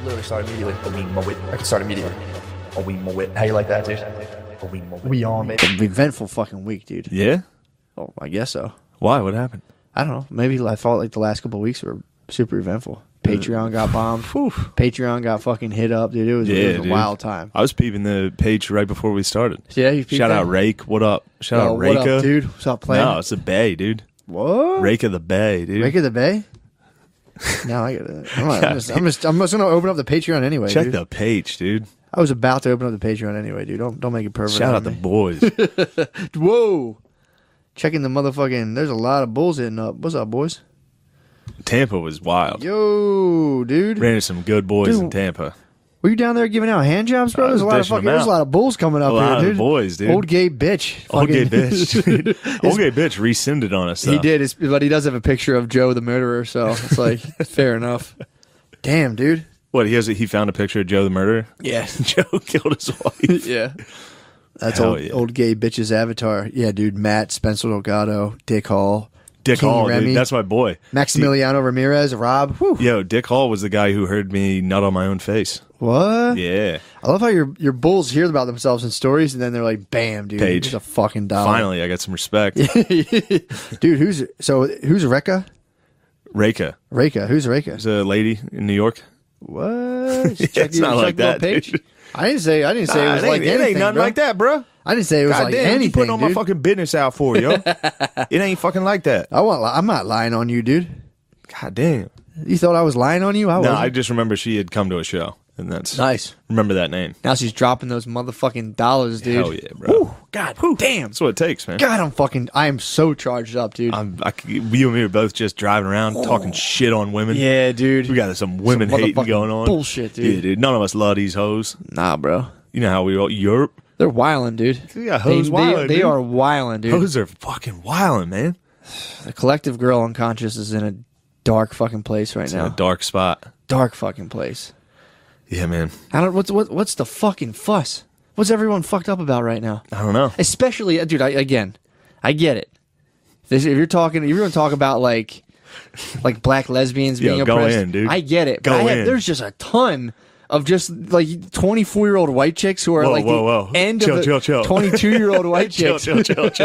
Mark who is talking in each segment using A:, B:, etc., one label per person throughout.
A: literally start immediately. A wee mowit. I can start immediately. A wee mowit. How you like that, dude? A wee mowit. We on it.
B: An eventful fucking week, dude.
C: Yeah?
B: Oh, I guess so.
C: Why? What happened?
B: I don't know. Maybe I thought like the last couple of weeks were super eventful. Patreon got bombed. Patreon got fucking hit up, dude. It was a wild time.
C: I was peeping the page right before we started.
B: Yeah, you peeped
C: Shout
B: that?
C: out Rake. What up? Shout out
B: What
C: Raka.
B: up, dude? What's up, player?
C: No, it's the Bay, dude.
B: What?
C: Rake of the Bay, dude.
B: Rake of the Bay? No, I get it. I'm just gonna open up the Patreon anyway.
C: Check
B: dude.
C: the page, dude.
B: I was about to open up the Patreon anyway, dude. Don't make it perfect.
C: Shout out the boys.
B: Whoa. Checking the motherfucking. There's a lot of bulls hitting up. What's up, boys?
C: Tampa was wild.
B: Yo, dude.
C: Ran into some good boys
B: Dude.
C: in Tampa.
B: Were you down there giving out hand jobs, bro?
C: I was
B: There's a lot of
C: dishing
B: fucking.
C: them
B: There's a
C: out.
B: lot of bulls coming up
C: A lot
B: here,
C: of
B: dude.
C: boys, dude.
B: Old gay bitch.
C: Old gay
B: Fucking-
C: bitch. dude. Old gay bitch rescinded on us, though.
B: He did, but he does have a picture of Joe the murderer, so it's like fair enough. Damn, dude.
C: What, he found a picture of Joe the murderer?
B: Yeah,
C: Joe killed his wife.
B: yeah. That's
C: Hell
B: old,
C: yeah.
B: old gay bitch's avatar. Yeah, dude. Matt, Spencer Delgado, Dick Hall,
C: Dick
B: King
C: Hall,
B: Remy,
C: dude. That's my boy.
B: Maximiliano Ramirez, Rob. Whew.
C: Yo, Dick Hall was the guy who heard me nut on my own face.
B: What?
C: Yeah.
B: I love how your bulls hear about themselves in stories, and then they're like, "Bam, dude,
C: Page.
B: here's a fucking dollar."
C: Finally, I got some respect.
B: Dude, who's Rekka?
C: Raka.
B: Reka, who's Reka?
C: There's a lady in New York.
B: What?
C: It's not like that, dude.
B: I didn't say it was like
C: it
B: anything,
C: ain't nothing
B: bro.
C: like that, bro.
B: I didn't say it was
C: God
B: like
C: damn,
B: anything,
C: you putting all my
B: dude.
C: fucking business out for you, yo. It ain't fucking like that.
B: I'm not lying on you, dude.
C: God damn.
B: You thought I was lying on you? I
C: No,
B: wasn't.
C: I just remember she had come to a show, and that's
B: Nice.
C: Remember that name.
B: Now she's dropping those motherfucking dollars, dude.
C: Hell yeah, bro.
B: Whew, God damn.
C: That's what it takes, man.
B: God, I am so charged up, dude.
C: You and me are both just driving around talking shit on women.
B: Yeah, dude.
C: We got some women hating
B: motherfucking
C: going on.
B: bullshit, dude.
C: Yeah, dude. None of us love these hoes.
B: Nah, bro.
C: You know how we all Europe.
B: They're wildin', dude.
C: Yeah, hoes wildin',
B: They
C: dude.
B: are wildin', dude.
C: Hoes are fucking wildin', man.
B: The collective girl unconscious is in a dark fucking place right
C: It's
B: now.
C: in a dark spot.
B: Dark fucking place.
C: Yeah, man.
B: I don't. What's the fucking fuss? What's everyone fucked up about right now?
C: I don't know.
B: Especially, dude. I get it. If you're going to talk about like black lesbians being
C: Yo, go
B: oppressed,
C: in, dude.
B: I get it.
C: Go in.
B: There's just a ton of just like 24-year-old white chicks who are
C: Whoa,
B: like
C: whoa.
B: the end
C: Chill,
B: of
C: chill, chill.
B: 22-year-old white chicks.
C: Chill.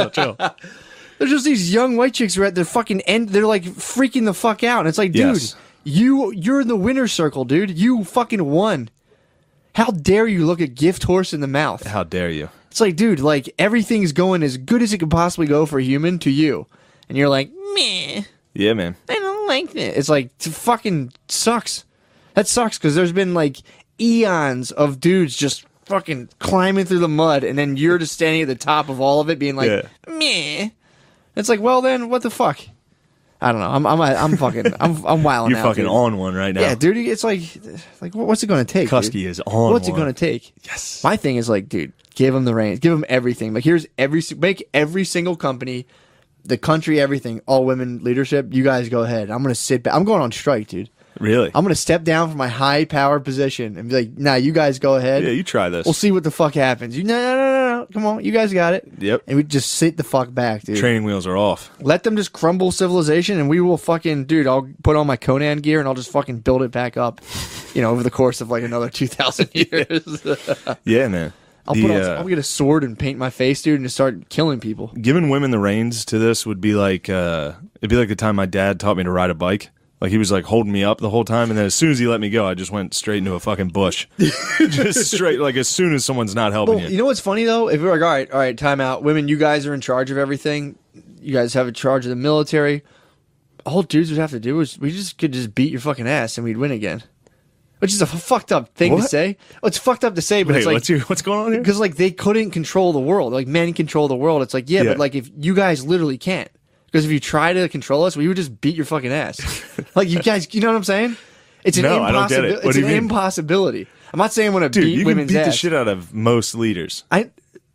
B: There's just these young white chicks who are at their fucking end. They're like freaking the fuck out, and it's like, dude,
C: Yes.
B: you're in the winner's circle, dude. You fucking won. How dare you look a gift horse in the mouth?
C: How dare you?
B: It's like, dude, like everything's going as good as it could possibly go for a human to you, and you're like, meh,
C: Yeah, man.
B: I don't like that. It's like, it fucking sucks. That sucks because there's been like eons of dudes just fucking climbing through the mud, and then you're just standing at the top of all of it, being like,
C: Yeah.
B: meh. It's like, well, then what the fuck? I don't know. I'm fucking I'm wilding
C: You're
B: out.
C: fucking
B: dude.
C: on one right now.
B: Yeah, dude. It's like what's it going to take?
C: Kusky
B: dude?
C: is on
B: What's it
C: one.
B: going to take?
C: Yes.
B: My thing is like, dude, give them the reins, give them everything. Like, make every single company, the country, everything, all women leadership. You guys go ahead. I'm gonna sit back. I'm going on strike, dude.
C: Really?
B: I'm gonna step down from my high power position and be like, nah, you guys go ahead.
C: Yeah, you try this.
B: We'll see what the fuck happens. No. Come on, you guys got it.
C: Yep.
B: And we just sit the fuck back, dude.
C: Training wheels are off.
B: Let them just crumble civilization, and we will fucking, dude, I'll put on my Conan gear, and I'll just fucking build it back up, over the course of like another 2,000 years.
C: Yeah, man.
B: I'll get a sword and paint my face, dude, and just start killing people.
C: Giving women the reins to this would be like it'd be like the time my dad taught me to ride a bike. Like, he was like holding me up the whole time, and then as soon as he let me go, I just went straight into a fucking bush. Just straight, like as soon as someone's not helping
B: Well, you know what's funny though? If we're like, all right, time out. Women, you guys are in charge of everything. You guys have a charge of the military. All dudes would have to do is could just beat your fucking ass and we'd win again. Which is a fucked up thing to
C: What?
B: say. Well, it's fucked up to say, but
C: Wait,
B: it's like
C: what's going on here?
B: because like they couldn't control the world. Like men control the world. It's like yeah,
C: Yeah.
B: but like if you guys literally can't. Because if you try to control us, we would just beat your fucking ass. Like you guys, you know what I'm saying? It's an
C: No, I don't get it.
B: impossibility.
C: What
B: It's
C: do you
B: an
C: mean?
B: impossibility. I'm not saying I'm going to
C: Dude,
B: beat
C: you can
B: women's
C: beat
B: ass.
C: the shit out of most leaders.
B: I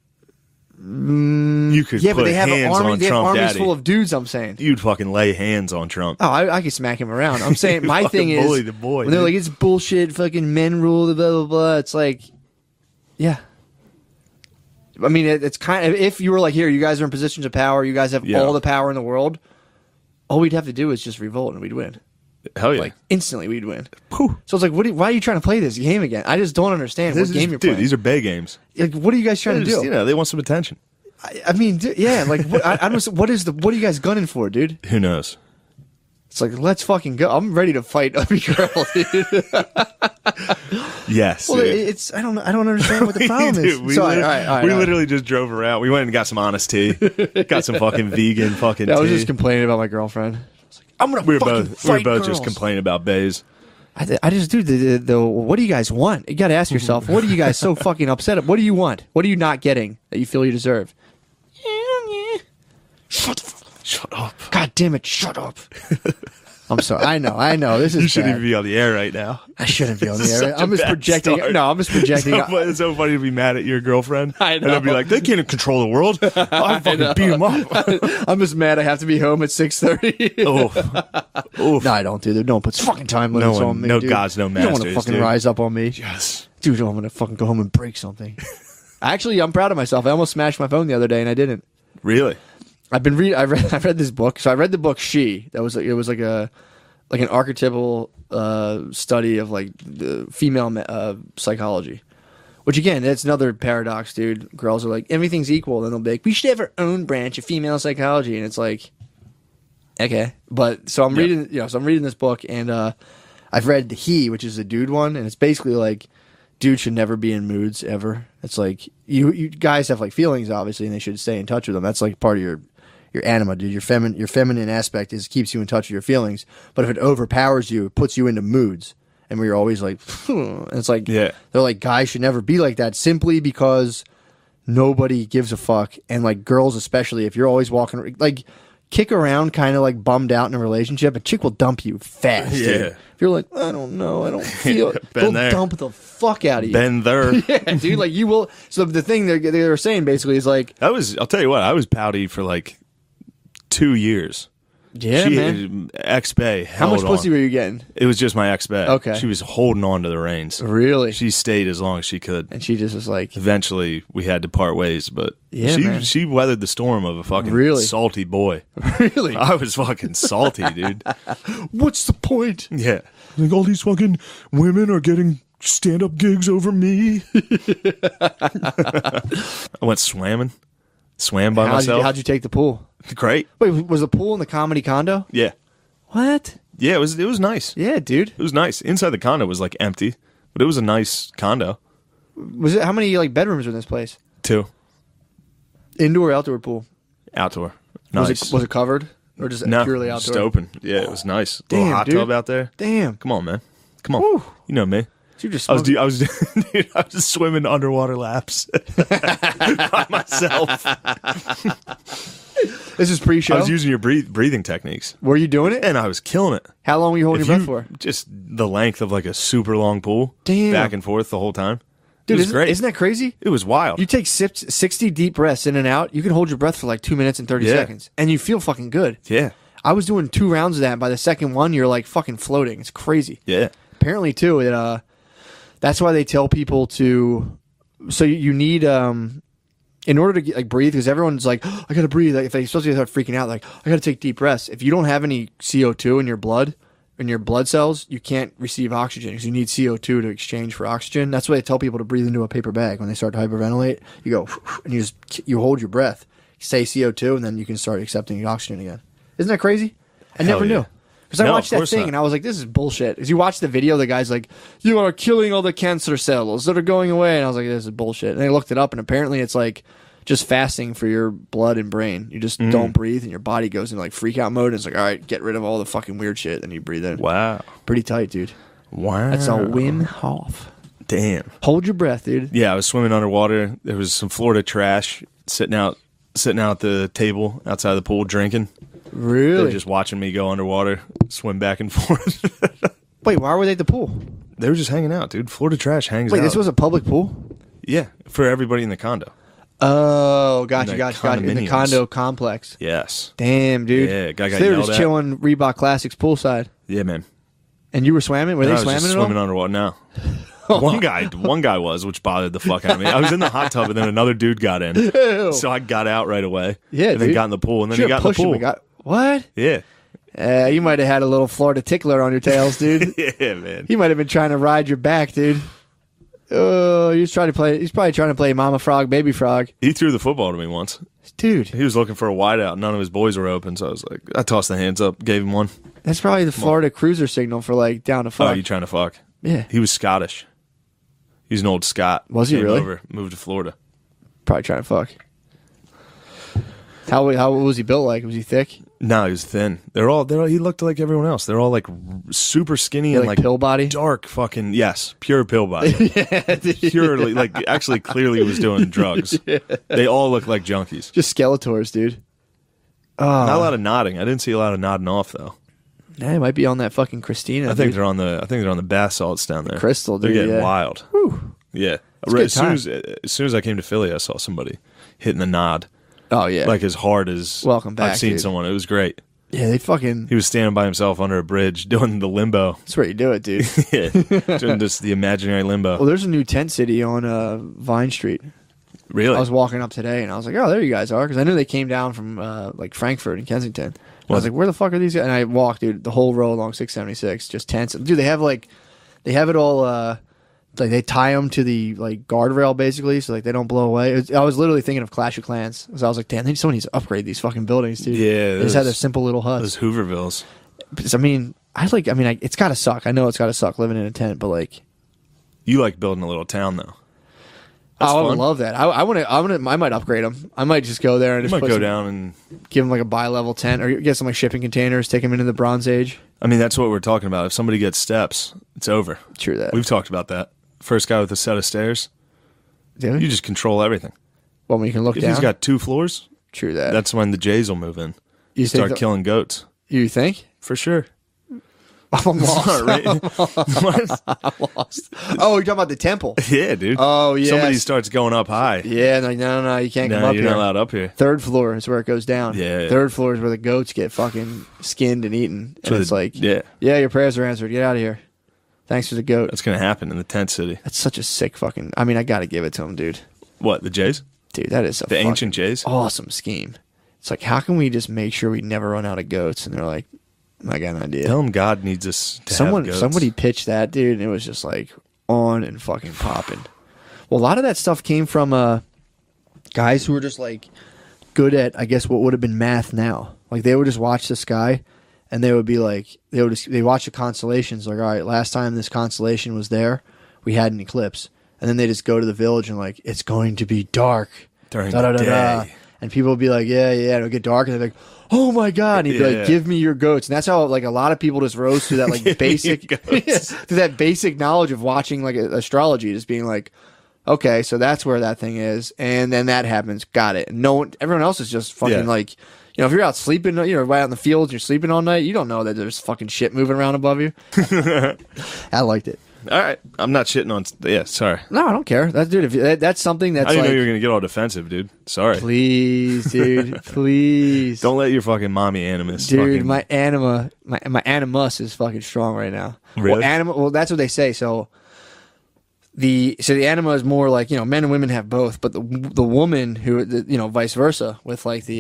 C: You could
B: yeah,
C: put
B: but they have
C: hands
B: an army.
C: on
B: They have
C: Trump
B: armies
C: daddy.
B: full of dudes. I'm saying.
C: You'd fucking lay hands on Trump.
B: Oh, I could smack him around. I'm saying my
C: fucking
B: thing is
C: bully the boy,
B: when they're
C: dude.
B: like it's bullshit, fucking men rule, blah blah blah. It's like, yeah. I mean, it's kind of if you were like, here, you guys are in positions of power, you guys have
C: Yeah.
B: all the power in the world. All we'd have to do is just revolt and we'd win.
C: Hell yeah.
B: Like instantly we'd win.
C: Whew.
B: So it's like, why are you trying to play this game again? I just don't understand what game you're
C: Dude,
B: playing.
C: these are Bay games.
B: Like, what are you guys trying to do?
C: You know, they want some attention.
B: I mean, yeah, like I don't. What are you guys gunning for, dude?
C: Who knows?
B: It's like, let's fucking go. I'm ready to fight every girl, dude.
C: Yes.
B: Well, it's I don't understand what the problem is.
C: Dude, we
B: So,
C: literally just drove around. We went and got some honest tea. Got some fucking vegan fucking
B: I was
C: tea.
B: just complaining about my girlfriend. I was like, I'm gonna
C: we were
B: fucking
C: both
B: fight
C: just
B: girls.
C: complaining about bays.
B: I just do the what do you guys want? You got to ask yourself, what are you guys so fucking upset at? What do you want? What are you not getting that you feel you deserve?
C: Shut up.
B: God damn it! Shut up. I'm sorry. I know. This is
C: You shouldn't
B: bad.
C: even be on the air right now.
B: I shouldn't be on the
C: This is
B: air.
C: such a
B: I'm just
C: bad
B: projecting.
C: start.
B: No, I'm just projecting.
C: It's so funny to be mad at your girlfriend.
B: I
C: And they'll be
B: know.
C: like, they can't control the world. I fucking beat them up.
B: I'm just mad. I have to be home at 6:30.
C: Oof. Oof.
B: No, I don't, dude. Don't put fucking time limits on me.
C: no
B: dude.
C: gods, no
B: You don't want to
C: masters,
B: fucking
C: dude.
B: rise up on me,
C: Yes.
B: dude. I'm gonna fucking go home and break something. Actually, I'm proud of myself. I almost smashed my phone the other day, and I didn't.
C: Really?
B: I've read this book. So I read the book She. It was like an archetypal study of like the female psychology. Which again, that's another paradox, dude. Girls are like, everything's equal, then they'll be like, we should have our own branch of female psychology, and it's like, okay. But so I'm reading, so I'm reading this book, and I've read He, which is the dude one, and it's basically like, dude should never be in moods ever. It's like you guys have like feelings, obviously, and they should stay in touch with them. That's like part of your anima, dude. Your feminine aspect keeps you in touch with your feelings. But if it overpowers you, it puts you into moods, and we're always like, and it's like,
C: Yeah.
B: they're like, guys should never be like that simply because nobody gives a fuck, and like girls especially, if you're always walking like kick around kind of like bummed out in a relationship, a chick will dump you fast.
C: Yeah.
B: Dude. If you're like, I don't know, I don't feel it,
C: Been
B: they'll
C: there.
B: dump the fuck out of you.
C: Been there.
B: Yeah, dude, like you will. So the thing they were saying basically is like,
C: I'll tell you what, I was pouty for like 2 years.
B: yeah, man.
C: Ex-Bay.
B: How much pussy were you getting?
C: It was just my ex-Bay.
B: Okay.
C: She was holding on to the reins.
B: Really?
C: She stayed as long as she could.
B: And she just was like,
C: Eventually, we had to part ways, but
B: Yeah, man.
C: she weathered the storm of a fucking
B: Really?
C: salty boy.
B: really?
C: I was fucking salty, dude.
B: What's the point?
C: Yeah. Like, all these fucking women are getting stand-up gigs over me. I went swamming. Swam by myself.
B: How'd you take the pool?
C: Great.
B: Wait, was the pool in the comedy condo?
C: Yeah.
B: What?
C: Yeah, it was nice.
B: Yeah, dude.
C: It was nice. Inside the condo was like empty, but it was a nice condo.
B: Was it? How many like bedrooms were in this place?
C: 2.
B: Indoor, or outdoor pool.
C: Outdoor. Nice.
B: Was it covered or just
C: No,
B: purely outdoor?
C: just open. Yeah, it was nice.
B: Damn,
C: Little hot
B: dude.
C: tub out there.
B: Damn.
C: Come on, man. Come on.
B: Whew.
C: You know me.
B: You just
C: I was
B: smoked-
C: dude, I was just swimming underwater laps by myself.
B: This is pre-show.
C: I was using your breathing techniques,
B: Were you doing it?
C: and I was killing it.
B: How long were you holding
C: If
B: your breath for?
C: Just the length of like a super long pool,
B: Damn.
C: back and forth the whole time.
B: Dude,
C: it was great.
B: Isn't that crazy?
C: It was wild.
B: You take 60 deep breaths in and out. You can hold your breath for like 2 minutes and 30
C: Yeah.
B: seconds, and you feel fucking good.
C: yeah,
B: I was doing 2 rounds of that. By the second one, you're like fucking floating. It's crazy.
C: yeah.
B: Apparently, too, it, that's why they tell people to. So you need in order to get, like breathe, because everyone's like, oh, I gotta breathe. Like if they especially start freaking out, like I gotta take deep breaths. If you don't have any CO2 in your blood, cells, you can't receive oxygen because you need CO2 to exchange for oxygen. That's why they tell people to breathe into a paper bag when they start to hyperventilate. You go and you hold your breath, say CO2, and then you can start accepting the oxygen again. Isn't that crazy? I
C: Hell
B: never
C: yeah.
B: knew. Because I
C: No,
B: watched
C: of
B: that
C: course
B: thing
C: not.
B: and I was like, this is bullshit. Because you watch the video, the guy's like, you are killing all the cancer cells that are going away. And I was like, this is bullshit. And I looked it up, and apparently it's like just fasting for your blood and brain. You just don't breathe, and your body goes into like freak out mode. And it's like, all right, get rid of all the fucking weird shit. Then you breathe in.
C: Wow,
B: Pretty tight, dude.
C: wow.
B: That's a Wim Hof.
C: Damn.
B: Hold your breath, dude.
C: Yeah, I was swimming underwater. There was some Florida trash sitting out at the table outside the pool drinking. They were
B: Really?
C: just watching me go underwater, swim back and forth.
B: Wait, why were they at the pool?
C: They were just hanging out, dude. Florida trash hangs
B: Wait,
C: out.
B: this was a public pool?
C: Yeah, for everybody in the condo.
B: Oh, gotcha,
C: the
B: gotcha. In the
C: condominiums.
B: condo complex.
C: Yes.
B: Damn, dude.
C: Yeah, guy got
B: So they were
C: yelled
B: just
C: at.
B: chilling Reebok Classics poolside.
C: Yeah, man.
B: And you were swimming? Were they
C: I was
B: swimming
C: just
B: at all?
C: swimming underwater. No. One guy was, which bothered the fuck out of me. I was in the hot tub, and then another dude got in.
B: Ew.
C: So I got out right away.
B: Yeah,
C: and then
B: dude.
C: got in the pool, and then
B: Should've
C: he got in the
B: pushed him
C: pool.
B: and got- what?
C: Yeah.
B: You might have had a little Florida tickler on your tails, dude.
C: Yeah, man.
B: He might have been trying to ride your back, dude. Oh, he's probably trying to play Mama Frog, Baby Frog.
C: He threw the football to me once.
B: Dude,
C: He was looking for a wideout. None of his boys were open, so I was like, I tossed the hands up, gave him one.
B: that's probably the Florida cruiser signal for like down to
C: Oh,
B: fuck.
C: you trying to fuck?
B: Yeah,
C: He was Scottish. He's an old Scot.
B: Was he
C: Came
B: really?
C: Over, moved to Florida.
B: probably trying to fuck. How was he built like? Was he thick?
C: No, he was thin. They're all. He looked like everyone else. They're all like super skinny and
B: Like
C: like
B: pill body?
C: dark fucking pure pill body. Purely like actually clearly was doing drugs. They all look like junkies.
B: Just Skeletors, dude.
C: Not a lot of nodding. I didn't see a lot of nodding off though.
B: Yeah, he might be on that fucking Christina.
C: I think
B: dude.
C: they're on the bath salts down there.
B: Crystal,
C: They're
B: dude,
C: getting
B: yeah.
C: wild. Yeah.
B: a good
C: As soon as I came to Philly, I saw somebody hitting the nod
B: Oh yeah,
C: like as hard as
B: Welcome back,
C: I've seen
B: dude.
C: someone. It was great.
B: yeah. They fucking.
C: He was standing by himself under a bridge doing the limbo.
B: That's where you do it, dude.
C: Yeah, doing just the imaginary limbo.
B: Well, there's a new tent city on Vine Street.
C: Really?
B: I was walking up today, and I was like, "Oh, there you guys are," because I knew they came down from like Frankfurt and Kensington. And I was like, "Where the fuck are these guys?" And I walked, dude, the whole row along 676, just tents. Dude, they have it all. Like they tie them to the like guardrail basically, so like they don't blow away. I was literally thinking of Clash of Clans, because I was like, "Damn, someone needs to upgrade these fucking buildings, dude."
C: Yeah,
B: they just had their
C: those-
B: simple little huts.
C: Those Hoovervilles.
B: Because, I mean, it's gotta suck. I know it's gotta suck living in a tent, but like,
C: You like building a little town though. That's
B: I would
C: fun.
B: love that. I might upgrade them. I might just go there and
C: You
B: just
C: might
B: put
C: go
B: some-
C: down and
B: give them like a bi-level tent, or get some like shipping containers, take them into the Bronze Age.
C: I mean that's what we're talking about. If somebody gets steps, it's over.
B: True that.
C: We've talked about that. First guy with a set of stairs,
B: Dude,
C: you just control everything.
B: well, when you can look
C: If
B: down.
C: he's got 2 floors,
B: True that.
C: that's when the Jays will move in.
B: you
C: Start
B: think
C: killing goats.
B: You think?
C: For sure.
B: I'm lost.
C: Right? What?
B: Oh, you're talking about the temple?
C: Yeah, dude.
B: Oh, yes.
C: Somebody starts going up high.
B: Yeah, no, you can't come
C: No,
B: up
C: you're
B: here.
C: not allowed up here.
B: Third floor is where it goes down.
C: Yeah.
B: Third floor is where the goats get fucking skinned and eaten. And
C: So
B: it's like,
C: yeah,
B: your prayers are answered. Get out of here. Thanks for the goat.
C: that's gonna happen in the tent city.
B: That's such a sick fucking. I mean, I got to give it to him, dude.
C: What, the Jays?
B: Dude, that is a
C: The
B: fucking
C: ancient Jays?
B: awesome scheme. It's like, how can we just make sure we never run out of goats? And they're like, I got an idea.
C: Tell them God needs us to have goats.
B: Somebody pitched that, dude, and it was just like on and fucking popping. Well, a lot of that stuff came from guys who were just like good at, I guess, what would have been math now. Like they would just watch the sky, and they would be like, they watch the constellations. Like, all right, last time this constellation was there, we had an eclipse, and then they just go to the village and like, it's going to be dark
C: During the day.
B: and people would be like, yeah, it'll get dark, and they're like, oh my god, and he'd be
C: Yeah.
B: like, give me your goats. And that's how like a lot of people just rose to that like
C: Give me
B: basic
C: your goats.
B: to that basic knowledge of watching like astrology, just being like, okay, so that's where that thing is, and then that happens, got it. And no one, everyone else is just fucking
C: Yeah.
B: like, if you're out sleeping, right out in the fields, you're sleeping all night, you don't know that there's fucking shit moving around above you. I liked it.
C: All right, I'm not shitting on. Yeah, sorry.
B: No, I don't care. That's dude. That's something that's
C: I didn't
B: like,
C: know you were gonna get all defensive, dude. Sorry.
B: please, dude, please.
C: Don't let your fucking mommy animus.
B: Dude,
C: fucking,
B: my animus is fucking strong right now.
C: Really?
B: Well, that's what they say. So the anima is more like, men and women have both, but the woman who, vice versa with like the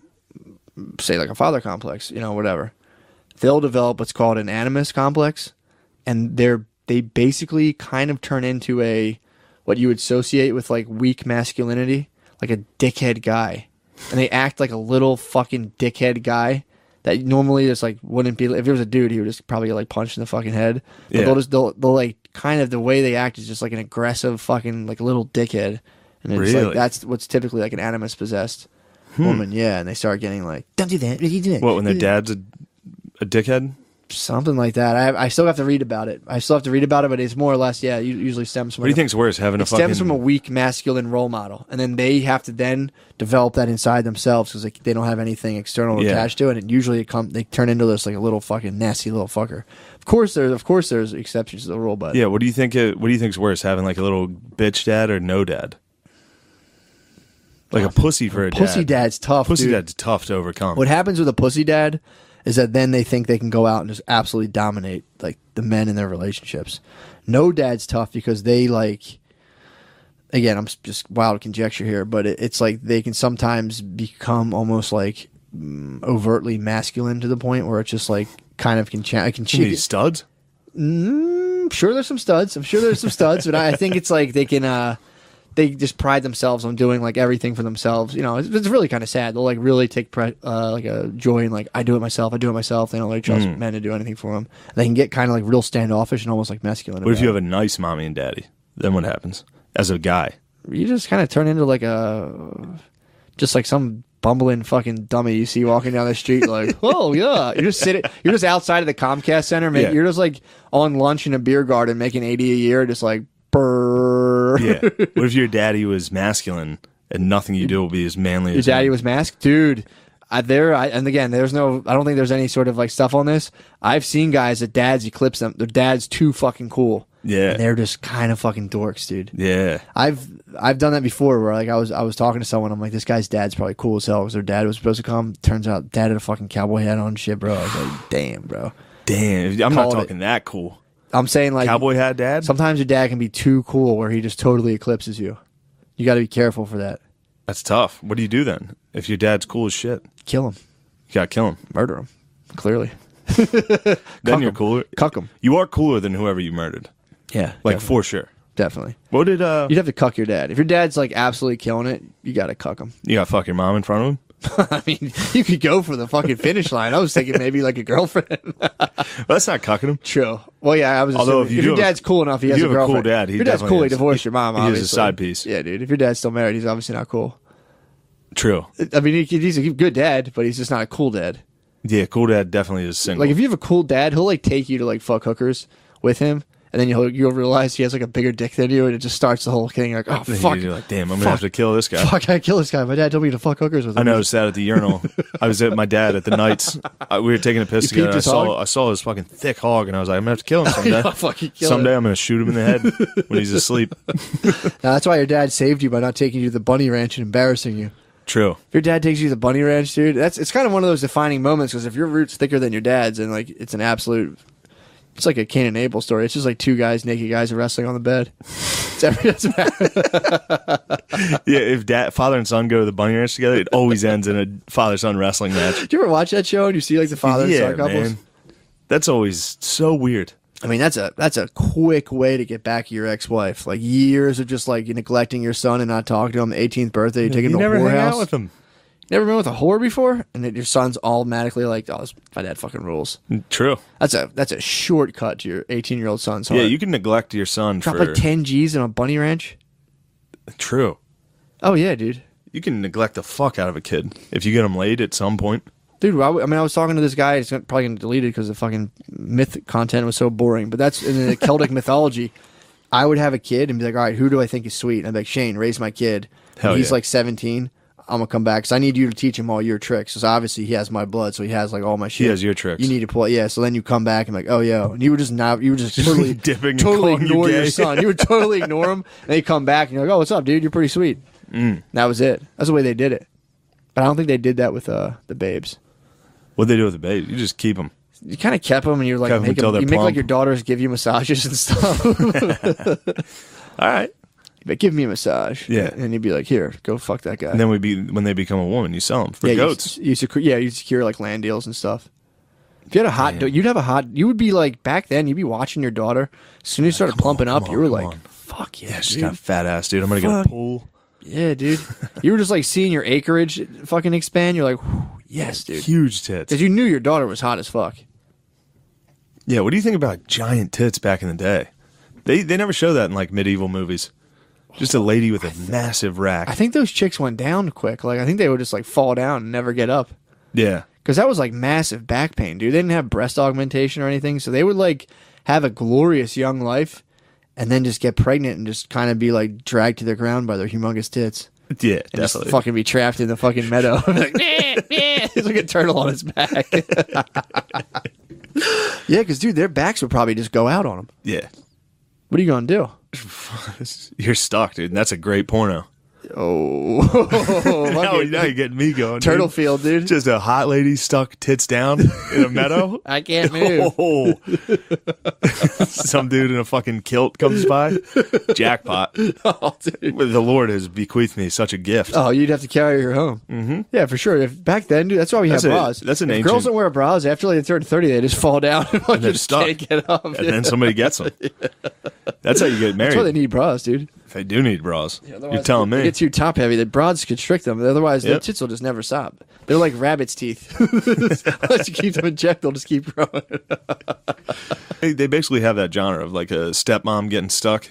B: say like a father complex, whatever. They'll develop what's called an animus complex, and they basically kind of turn into what you would associate with like weak masculinity, like a dickhead guy. And they act like a little fucking dickhead guy that normally just like wouldn't be. If it was a dude, he would just probably get like punched in the fucking head. But
C: Yeah.
B: they'll like kind of the way they act is just like an aggressive fucking like little dickhead. And it's
C: Really?
B: like that's what's typically like an animus possessed woman, yeah. And they start getting like, don't do that. What are you doing?
C: What, when their dad's a dickhead?
B: Something like that. I still have to read about it. But it's more or less, yeah. Usually stems from.
C: What do you think's worse, having a
B: It
C: fucking?
B: stems from a weak masculine role model, and then they have to then develop that inside themselves because they don't have anything external
C: Yeah.
B: attached to it. And usually they turn into this like a little fucking nasty little fucker. Of course, there's exceptions to the rule, but
C: Yeah. What do you think? What do you think's worse, having like a little bitch dad or no dad? Like a pussy for a dad.
B: pussy dad's tough.
C: Pussy
B: dude.
C: dad's tough to overcome.
B: What happens with a pussy dad is that then they think they can go out and just absolutely dominate like the men in their relationships. No dad's tough because they like, again, I'm just wild conjecture here, but it's like they can sometimes become almost like overtly masculine to the point where it's just like kind of can
C: These studs?
B: I'm sure there's some studs. But I think it's like they can they just pride themselves on doing like everything for themselves. You know, it's really kind of sad. They'll like really take like a joy in like I do it myself. They don't like trust men to do anything for them. They can get kind of like real standoffish and almost like masculine.
C: What if you have a nice mommy and daddy? Then what happens as a guy?
B: You just kind of turn into like just like some bumbling fucking dummy you see walking down the street. Like, oh yeah, you're just outside of the Comcast Center. You're just like on lunch in a beer garden making $80 a year, just like. Brrr.
C: Yeah. What if your daddy was masculine and nothing you do will be as manly as
B: your daddy was masked? Dude, and again, I don't think there's any sort of like stuff on this. I've seen guys that dads eclipse them. Their dad's too fucking cool.
C: Yeah.
B: And they're just kind of fucking dorks, dude.
C: Yeah.
B: I've done that before where like I was talking to someone. I'm like, this guy's dad's probably cool as hell because their dad was supposed to come. Turns out dad had a fucking cowboy hat on and shit, bro. I was like, damn, bro.
C: Damn. I'm not talking that cool.
B: I'm saying like
C: cowboy hat dad.
B: Sometimes your dad can be too cool where he just totally eclipses you. You got to be careful for that.
C: That's tough. What do you do then if your dad's cool as shit?
B: Kill him.
C: You gotta kill him.
B: Murder him. Clearly.
C: Then you're cooler.
B: Cuck him.
C: You are cooler than whoever you murdered.
B: Yeah,
C: like
B: definitely.
C: for sure.
B: Definitely.
C: What did
B: You'd have to cuck your dad. If your dad's like absolutely killing it, you got to cuck him.
C: You got to fuck your mom in front of him?
B: I mean, you could go for the fucking finish line. I was thinking maybe like a girlfriend.
C: Well, that's not cucking him.
B: True. Well, yeah, I was.
C: Although
B: if your dad's cool enough, he has a girlfriend.
C: Cool dad,
B: if your dad's cool, he divorced your mom. Obviously,
C: he has a side piece.
B: Yeah, dude. If your dad's still married, he's obviously not cool.
C: True.
B: I mean, he's a good dad, but he's just not a cool dad.
C: Yeah, cool dad definitely is single.
B: Like if you have a cool dad, he'll like take you to like fuck hookers with him. And then you'll realize he has like a bigger dick than you, and it just starts the whole thing. Like, oh fuck!
C: You're like, damn, I'm gonna have to kill this guy.
B: Fuck, I kill this guy. My dad told me to fuck hookers with him.
C: I noticed that at the urinal. I was at my dad at the nights. We were taking a piss together. I saw his fucking thick hog, and I was like, I'm gonna have to kill him someday. Someday I'm gonna shoot him in the head when he's asleep.
B: Now that's why your dad saved you by not taking you to the bunny ranch and embarrassing you.
C: True.
B: If your dad takes you to the bunny ranch, dude, it's kind of one of those defining moments because if your root's thicker than your dad's, and like it's an absolute. It's like a Cain and Abel story. It's just like two naked guys wrestling on the bed.
C: Yeah, if father and son go to the bunny ranch together, it always ends in a father-son wrestling match.
B: Do you ever watch that show and you see like the father and son couples?
C: Man. That's always so weird.
B: I mean, that's a quick way to get back at your ex-wife. Like years of just like neglecting your son and not talking to him. The 18th birthday, you take him to a whorehouse.
C: You never hang out with him.
B: Never been with a whore before, and then your son's automatically like, "Oh, my dad fucking rules."
C: True.
B: That's a shortcut to your 18-year-old son's heart.
C: Yeah, you can neglect your son.
B: Drop like 10 G's in a bunny ranch.
C: True.
B: Oh yeah, dude.
C: You can neglect the fuck out of a kid if you get him laid at some point.
B: Dude, I was talking to this guy. He's probably going to delete it because the fucking myth content was so boring. But that's in the Celtic mythology. I would have a kid and be like, all right, who do I think is sweet? And I'd be like, Shane, raise my kid.
C: Hell
B: he's
C: yeah.
B: like 17. I'm going to come back because I need you to teach him all your tricks. Because obviously he has my blood, so he has like all my shit.
C: He has your tricks.
B: You need to pull it. Yeah, so then you come back and like, oh, yo. And you were just totally,
C: dipping
B: totally
C: and
B: ignore
C: you
B: your
C: gay.
B: son. You would totally ignore him. And they come back and you're like, oh, what's up, dude? You're pretty sweet. That was it. That's the way they did it. But I don't think they did that with the babes.
C: What'd they do with the baby? You just keep them.
B: You kind of kept them, and you're like,
C: Kept 'em until they're
B: you make like
C: plump.
B: your daughters give you massages and stuff.
C: All right.
B: But give me a massage.
C: Yeah.
B: And you'd be like, here, go fuck that guy.
C: And then when they become a woman, you sell them for goats.
B: You secure like land deals and stuff. If you had a hot, you would be like, back then, you'd be watching your daughter. As soon as you started plumping up, you were like, fuck yeah,
C: She's
B: dude.
C: got a fat ass, dude. I'm going to get a pool.
B: Yeah, dude. You were just like seeing your acreage fucking expand. You're like, whew, yes, dude.
C: Huge tits.
B: Because you knew your daughter was hot as fuck.
C: Yeah, what do you think about giant tits back in the day? They never show that in like medieval movies. Just a lady with a massive rack.
B: I think those chicks went down quick. Like, I think they would just like fall down and never get up.
C: Yeah.
B: Because that was like massive back pain, dude. They didn't have breast augmentation or anything. So they would like have a glorious young life and then just get pregnant and just kind of be like dragged to the ground by their humongous tits.
C: Yeah,
B: And
C: definitely.
B: just fucking be trapped in the fucking meadow. Like, it's like a turtle on his back. Yeah, because, dude, their backs would probably just go out on them.
C: Yeah.
B: What are you going to do?
C: You're stuck, dude. And that's a great porno.
B: Oh,
C: Now you're getting me going. dude.
B: Turtle Field, dude.
C: Just a hot lady stuck tits down in a meadow.
B: I can't move.
C: Oh. Some dude in a fucking kilt comes by. Jackpot.
B: Oh, dude.
C: The Lord has bequeathed me such a gift.
B: Oh, you'd have to carry her home. Mm-hmm. Yeah, for sure. Back then, dude, that's why we had bras.
C: That's an
B: if
C: ancient.
B: girls don't wear bras after they turn 30, they just fall down and
C: they're
B: just
C: stuck.
B: can't get up.
C: And then somebody gets them. That's how you get married.
B: That's why they need bras, dude.
C: They do need bras. You're
B: Otherwise,
C: telling
B: they
C: me.
B: get too top heavy. The bras constrict them. Otherwise, their
C: Yep.
B: tits will just never stop. They're like rabbit's teeth. Unless you keep them in check, they'll just keep growing.
C: They basically have that genre of like a stepmom getting stuck.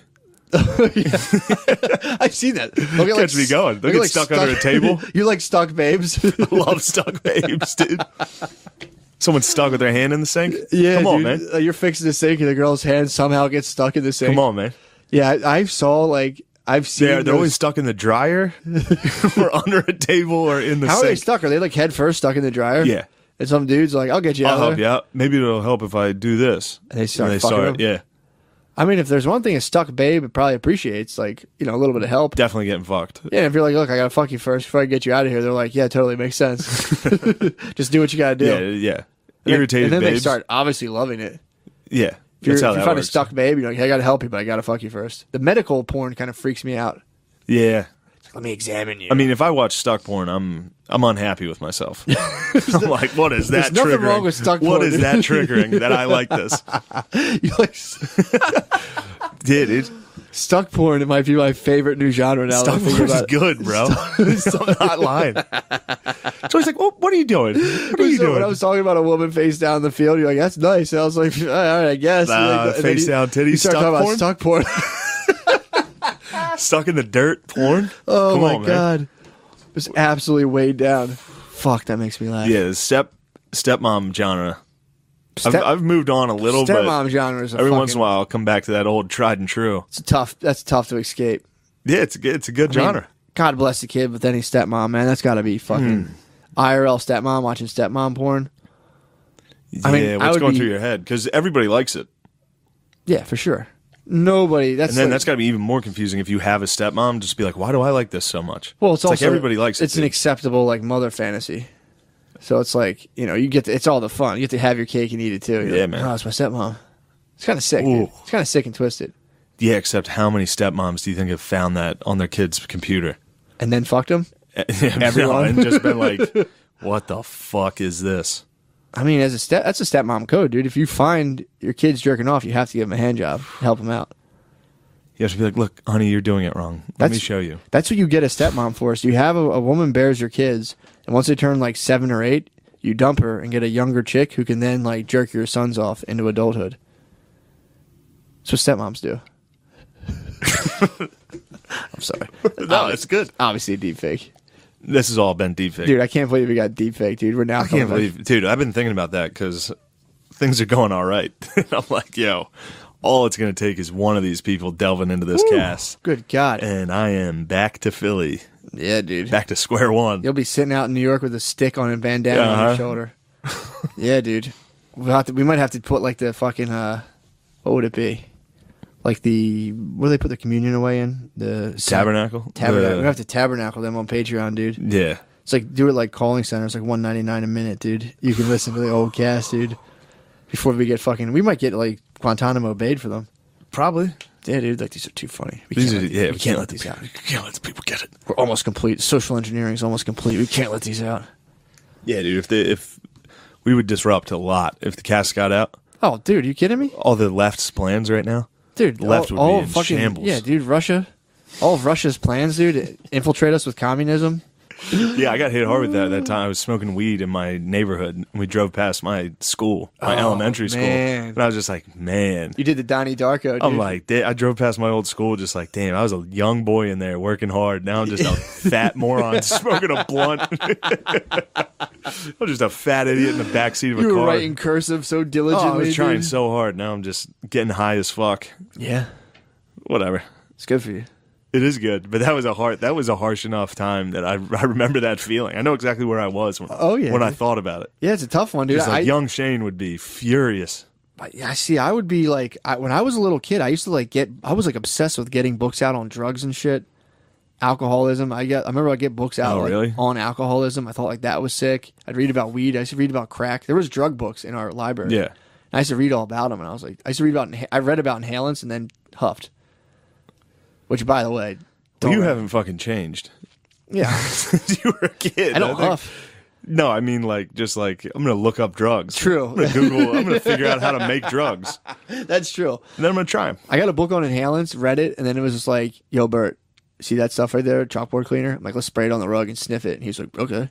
B: I've seen that. They'll
C: Catch me going. They'll get stuck under a table.
B: You like stuck babes?
C: I love stuck babes, dude. Someone's stuck with their hand in the sink?
B: Yeah,
C: Come on,
B: dude.
C: man.
B: You're fixing the sink, and the girl's hand somehow gets stuck in the sink.
C: Come on, man.
B: Yeah, I've seen.
C: They're always stuck in the dryer or under a table or in the
B: How
C: sink.
B: are they stuck? Are they like head first stuck in the dryer?
C: Yeah.
B: And some dude's like, "I'll get you
C: I'll
B: out
C: help
B: of
C: you
B: there."
C: out. Maybe it'll help if I do this.
B: And they start fucking them?
C: Yeah.
B: I mean, if there's one thing a stuck babe probably appreciates, like, you know, a little bit of help.
C: Definitely getting fucked.
B: Yeah, if you're like, "Look, I gotta fuck you first before I get you out of here," they're like, "Yeah, totally makes sense. Just do what you gotta do."
C: Yeah.
B: And
C: Irritated
B: then they
C: babes.
B: start obviously loving it.
C: Yeah.
B: If you're,
C: That's how
B: if you
C: that
B: find a
C: works.
B: stuck babe, you're like, "Hey, I gotta help you, but I gotta fuck you first." The medical porn kind of freaks me out.
C: Yeah.
B: Let me examine you.
C: I mean, if I watch stuck porn, I'm unhappy with myself. I'm like, what is that
B: There's nothing
C: triggering?
B: wrong with stuck
C: What
B: porn,
C: is
B: dude.
C: that triggering that I like this?
B: You like
C: Yeah, dude.
B: stuck porn? It might be my favorite new genre now. that I
C: Stuck
B: think
C: porn is
B: about it.
C: good, bro. I'm not lying. So he's like, well, what are you doing? What are you
B: So
C: doing?
B: when I was talking about a woman face down in the field, you're like, "That's nice." And I was like, "All right, I guess."
C: Nah,
B: And then
C: face down titties,
B: You start
C: stuck
B: talking
C: porn?
B: about stuck porn.
C: Stuck in the dirt porn?
B: Oh
C: Come
B: my
C: on, man.
B: god, it was absolutely weighed down. Fuck, that makes me laugh.
C: Yeah, the stepmom genre.
B: Step-
C: I've moved on a little, but
B: Stepmom genres.
C: every once in a while I'll come back to that old tried and true.
B: it's tough. That's tough to escape.
C: Yeah, it's a good
B: I mean,
C: genre.
B: God bless the kid with any stepmom, man. That's got to be fucking IRL stepmom watching stepmom porn. I mean,
C: Yeah,
B: I
C: what's
B: would
C: going
B: be-
C: through your head? Because everybody likes it.
B: Yeah, for sure. Nobody. That's
C: And then
B: like,
C: that's got to be even more confusing if you have a stepmom. Just be like, why do I like this so much?
B: well, it's also
C: like everybody likes it.
B: It's an
C: dude.
B: acceptable like mother fantasy. So it's like, you know, you get to, it's all the fun. You get to have your cake and eat it too. You're
C: Yeah,
B: like,
C: man.
B: Oh, it's my stepmom. It's kind of sick.
C: Ooh.
B: Dude. It's kind of sick and twisted.
C: Yeah, except how many stepmoms do you think have found that on their kid's computer?
B: And then fucked him.
C: Everyone. And just been like, what the fuck is this?
B: I mean, that's a stepmom code, dude. If you find your kids jerking off, you have to give them a hand job, help them out.
C: You have to be like, look, honey, you're doing it wrong. Let me
B: That's-
C: show you.
B: That's what you get a stepmom for. So you have a woman bears your kids, and once they turn like 7 or 8, you dump her and get a younger chick who can then like jerk your sons off into adulthood. That's what stepmoms do. I'm sorry.
C: No, it's good.
B: Obviously a deep fake.
C: This has all been deep fake.
B: Dude, I can't believe we got deep fake, dude. We're now
C: I can't believe, dude, I've been thinking about that because things are going all right. I'm like, yo, all it's going to take is one of these people delving into this cast.
B: Good God.
C: And I am back to Philly,
B: Yeah, dude.
C: back to square one.
B: You'll be sitting out in New York with a stick on a bandana on your
C: Uh-huh.
B: shoulder. Yeah, dude. We might have to put like the fucking what would it be? Like the where do they put the communion away in? The
C: Tabernacle?
B: Tabernacle.
C: The-
B: We have to tabernacle them on Patreon, dude.
C: Yeah.
B: It's like do it like calling center. It's like $1.99 a minute, dude. You can listen to the old cast, dude. Before we get fucking, we might get like Guantanamo Bayed for them.
C: Probably.
B: Yeah, dude. Like these are too funny. We
C: These
B: can't
C: are,
B: let-
C: yeah,
B: we can't let these out.
C: You can't let the people get it.
B: We're almost complete. Social engineering is almost complete. We can't let these out.
C: Yeah, dude. If we would disrupt a lot if the cast got out.
B: Oh, dude, you kidding me?
C: All the left's plans right now.
B: Dude,
C: The left
B: all
C: would be in
B: fucking
C: shambles.
B: yeah, dude. Russia, all of Russia's plans, dude, infiltrate us with communism.
C: Yeah, I got hit hard with that time. I was smoking weed in my neighborhood. And we drove past my school, my elementary school,
B: man.
C: and I was just like, man.
B: You did the Donnie Darko, dude.
C: I'm like, I drove past my old school, just like, damn, I was a young boy in there working hard. Now I'm just a fat moron smoking a blunt. I'm just a fat idiot in the backseat of a
B: you were
C: car.
B: writing cursive so
C: Oh,
B: diligently.
C: I was trying
B: dude.
C: so hard. Now I'm just getting high as fuck.
B: Yeah,
C: Whatever.
B: it's good for you.
C: It is good, but that was a harsh enough time that I remember that feeling. I know exactly where I was when,
B: Oh, yeah,
C: when I
B: dude.
C: thought about it.
B: Yeah, it's a tough one, dude.
C: Just like young Shane would be furious.
B: I see. I would be like, when I was a little kid, I used to like I was like obsessed with getting books out on drugs and shit. alcoholism. I remember I'd get books out
C: Oh, really?
B: on alcoholism. I thought like that was sick. I'd read about weed. I used to read about crack. There was drug books in our library.
C: Yeah.
B: I used to read all about them, and I was like, I read about inhalants and then huffed. Which, by the way,
C: Well, you
B: don't-
C: haven't fucking changed.
B: Yeah,
C: Since you were a kid.
B: I don't
C: think-
B: huff.
C: No, I mean I'm gonna look up drugs.
B: True.
C: I'm gonna Google. I'm gonna figure out how to make drugs,
B: That's true.
C: and then I'm gonna try them.
B: I got a book on inhalants, read it, and then it was just like, "Yo, Bert, see that stuff right there, chalkboard cleaner? I'm like, let's spray it on the rug and sniff it." And he's like, "Okay."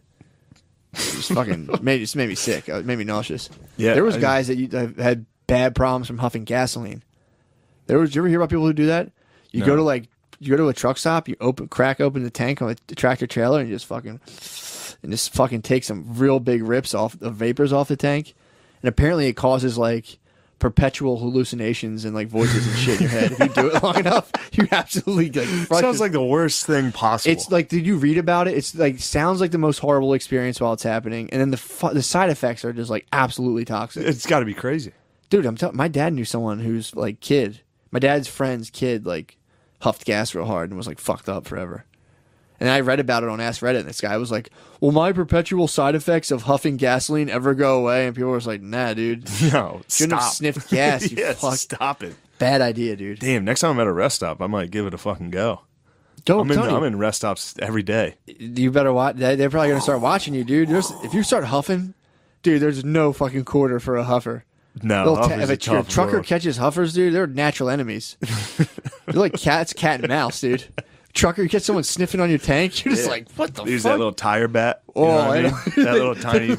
B: Just fucking made me sick. It made me nauseous.
C: Yeah,
B: there was guys that had bad problems from huffing gasoline. Did you ever hear about people who do that? You go to a truck stop, you crack open the tank on a tractor trailer, and you just fucking take some real big rips off the vapors off the tank, and apparently it causes like perpetual hallucinations and like voices and shit in your head. If you do it long enough, you absolutely
C: Sounds like the worst thing possible.
B: it's like, did you read about it? It's like sounds like the most horrible experience while it's happening, and then the side effects are just like absolutely toxic.
C: it's got to be crazy.
B: Dude, I'm telling. My dad knew someone who's like my dad's friend's kid like huffed gas real hard and was like fucked up forever. And I read about it on Ask Reddit, and this guy was like, "Will my perpetual side effects of huffing gasoline ever go away?" And people were like, "Nah, dude,
C: No,
B: shouldn't have
C: stop.
B: sniffed gas. You
C: Yeah,
B: fuck.
C: stop it.
B: Bad idea, dude."
C: Damn, next time I'm at a rest stop, I might give it a fucking go.
B: Don't
C: I'm in rest stops every day.
B: You better watch. They're probably gonna start watching you, dude. If you start huffing, dude, there's no fucking quarter for a huffer.
C: No,
B: If a trucker catches huffers, dude, they're natural enemies. They're like cat and mouse, dude. Trucker, you catch someone sniffing on your tank, you're just like, what the
C: Use
B: fuck?
C: that little tire bat. You
B: Oh,
C: know what
B: I
C: I mean?
B: know.
C: That little tiny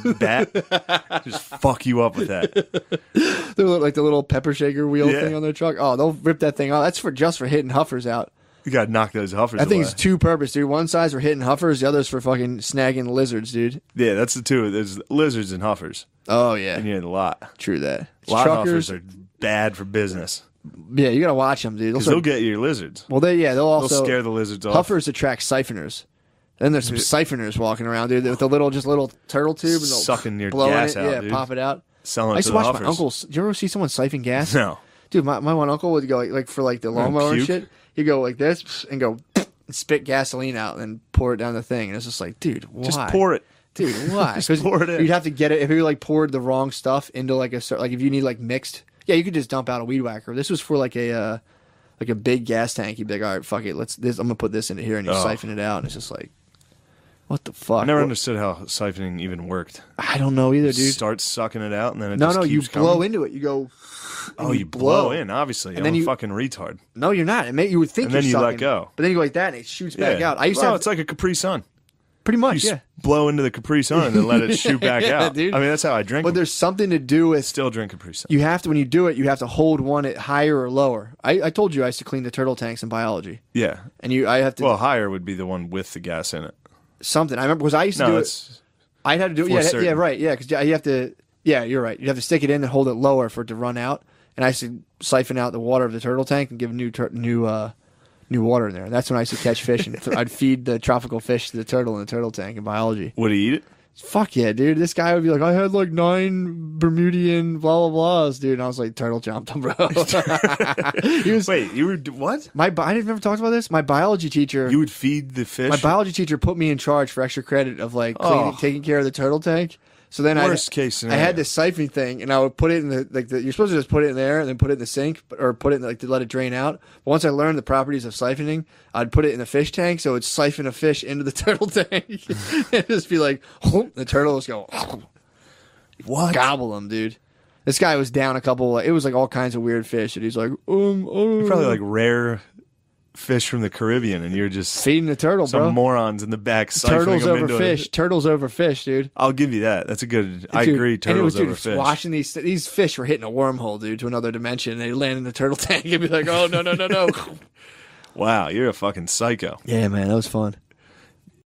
C: bat. Just fuck you up with that.
B: They look like the little pepper shaker wheel
C: Yeah.
B: thing on their truck. Oh, they'll rip that thing off. That's just for hitting huffers out.
C: You gotta knock those huffers
B: That thing's
C: away.
B: two purpose, dude. One side's for hitting huffers, the other's for fucking snagging lizards, dude.
C: Yeah, that's the two. There's lizards and huffers.
B: Oh yeah,
C: And you need a lot.
B: true that.
C: A lot of
B: Truckers,
C: huffers are bad for business.
B: yeah, you gotta watch them, dude.
C: Because they'll get your lizards.
B: Well, they'll
C: They'll
B: also
C: scare the lizards off.
B: huffers attract siphoners. Then there's some siphoners walking around, dude, with the little turtle tube and they'll
C: Sucking your
B: blow
C: gas
B: it,
C: out,
B: yeah,
C: dude.
B: pop it out.
C: Selling
B: I
C: it
B: used
C: to
B: to
C: the
B: watch
C: huffers.
B: my uncles. Did you ever see someone siphon gas?
C: No.
B: Dude, my one uncle would go like for like the lawnmower and
C: puke?
B: shit. He'd go like this and go and spit gasoline out and then pour it down the thing. And it's just like, dude, why?
C: Just pour it.
B: Dude, why?
C: Just
B: 'Cause
C: pour it in.
B: You'd have to get it if you like poured the wrong stuff into like like if you need like mixed. Yeah, you could just dump out a weed whacker. This was for like a big gas tank. You'd be like, all right, fuck it, I'm gonna put this into here, and you
C: Oh.
B: siphon it out, and it's just like, what the fuck?
C: I never
B: What-
C: understood how siphoning even worked.
B: I don't know either, dude.
C: Start sucking it out and then it
B: No,
C: just
B: you
C: keeps
B: blow
C: coming.
B: into it. You go.
C: Oh, you blow in, obviously. I'm
B: then
C: a
B: you-
C: fucking retard.
B: No, you're not. You would think
C: And then
B: you're
C: you let
B: sucking,
C: go.
B: but then you go like that, and it shoots back out. I used to
C: Well,
B: have
C: it's like a Capri Sun.
B: pretty
C: You
B: much,
C: just
B: yeah.
C: blow into the Capri Sun and then let it shoot back
B: Yeah,
C: out.
B: dude.
C: I mean, that's how I drink.
B: But
C: them.
B: there's something to do with
C: Still drink Capri Sun.
B: you have to when you do it. You have to hold one at higher or lower. I told you I used to clean the turtle tanks in biology,
C: Yeah.
B: and I have to
C: Well, higher would be the one with the gas in it.
B: something. I remember because I used to
C: No,
B: do it.
C: it's
B: I had to do it.
C: for
B: Yeah,
C: certain.
B: yeah, right. Yeah, because you have to. Yeah, you're right. You have to stick it in and hold it lower for it to run out. And I used to siphon out the water of the turtle tank and give new water in there. And that's when I used to catch fish, and I'd feed the tropical fish to the turtle in the turtle tank in biology.
C: would he eat it?
B: Fuck yeah, dude! This guy would be like, I had like 9 Bermudian blah blah blahs, dude. And I was like, turtle chomped him, bro. He was
C: Wait, you were what?
B: I didn't ever talk about this. My biology teacher.
C: You would feed the fish?
B: My biology teacher put me in charge for extra credit of like cleaning,
C: Oh.
B: taking care of the turtle tank. So then
C: Worst case
B: I
C: scenario.
B: had this siphon thing, and I would put it in you're supposed to just put it in there and then put it in the sink, or put it in to let it drain out. But once I learned the properties of siphoning, I'd put it in the fish tank, so it'd siphon a fish into the turtle tank, and just be like, the turtle would just go,
C: What?
B: gobble them, dude. This guy was down a couple. It was like all kinds of weird fish, and he's like,
C: Probably like rare fish from the Caribbean, and you're just
B: feeding the turtle,
C: some
B: bro.
C: morons in the back siphoning
B: Turtles
C: them
B: over
C: into
B: fish. Turtles over fish, dude.
C: I'll give you that. That's a good. I
B: Dude,
C: agree.
B: and it was,
C: Turtles over fish.
B: Watching these fish were hitting a wormhole, dude, to another dimension. They land in the turtle tank and be like, "Oh no, no, no, no!"
C: Wow, you're a fucking psycho.
B: Yeah, man, that was fun.